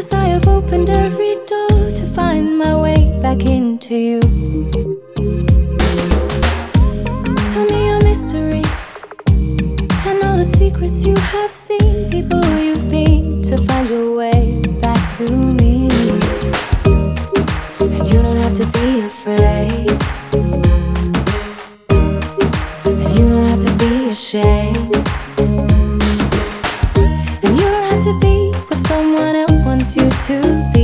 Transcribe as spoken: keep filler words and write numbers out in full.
'cause I have opened every door to find my way back into you. Tell me your mysteries and all the secrets you have seen, people you've been to find your way back to me. And you don't have to be afraid, and you don't have to be ashamed, and you don't have to be what someone else wants you to be.